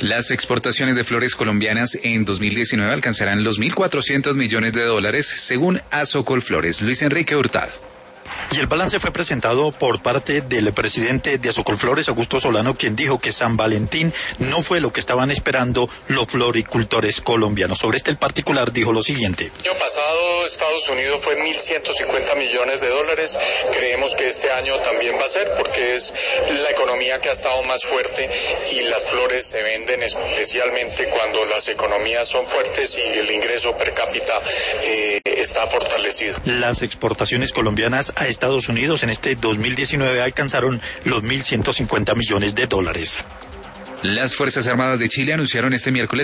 Las exportaciones de flores colombianas en 2019 alcanzarán los 1.400 millones de dólares, según Asocolflores. Luis Enrique Hurtado. Y el balance fue presentado por parte del presidente de Asocolflores, Augusto Solano, quien dijo que San Valentín no fue lo que estaban esperando los floricultores colombianos. Sobre este particular dijo lo siguiente. El año pasado Estados Unidos fue 1.150 millones de dólares. Creemos que este año también va a ser, porque es la economía que ha estado más fuerte y las flores se venden especialmente cuando las economías son fuertes y el ingreso per cápita está fortalecido. Las exportaciones colombianas a Estados Unidos en este 2019 alcanzaron los 1.150 millones de dólares. Las Fuerzas Armadas de Chile anunciaron este miércoles